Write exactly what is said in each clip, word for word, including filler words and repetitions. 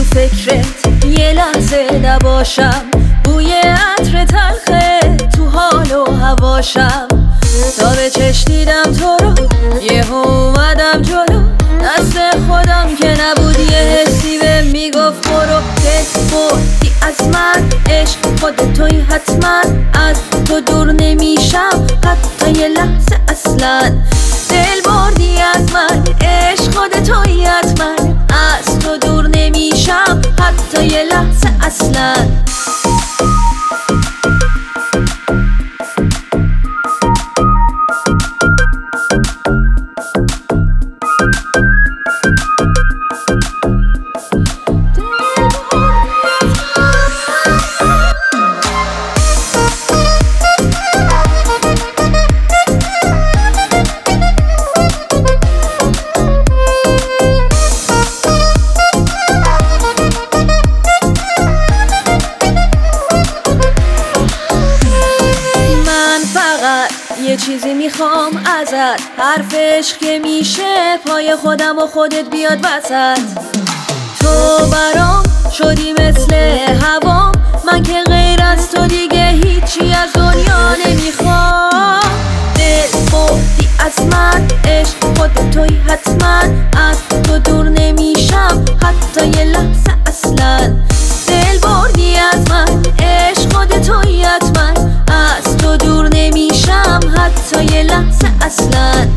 فکرت یه لحظه نباشم، بوی عطر تلخه تو حال و هواشم. تا به چشم دیدم تو رو یه اومدم جلو، دست خودم که نبود یه حسی به میگفت برو. دل بردی از من، عشق خود توی حتما، از تو دور نمیشم حتی یه لحظه اصلا. دل بردی از من، عشق خود توی حتما، از تو دور نمیشم حتی یه لحظه اصلا. یه چیزی میخوام ازت، حرف عشق که میشه پای خودم و خودت بیاد وسط. تو برام شدی مثل هوام، من که غیر از تو دیگه هیچی از دنیا نمیخوام. دل بردی از من، عشق خود توی حتما، از تو دور نمیشم حتی یه لحظه اصلا. دل بردی از من، عشق خود توی حتما، از تو دور نمیشم حتی یه لحظه اصلا.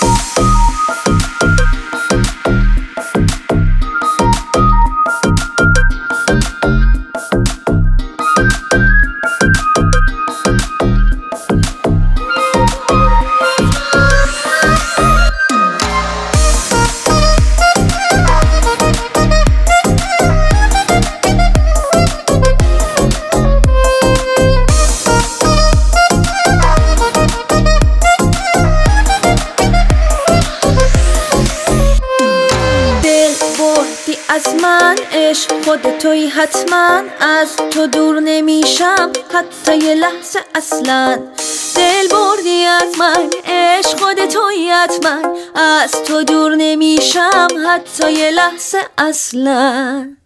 از من، عشق خود توی حتما، از تو دور نمیشم حتی یه لحظه اصلا. دل بردی از من، عشق خود توی حتما، از تو دور نمیشم حتی یه لحظه اصلا.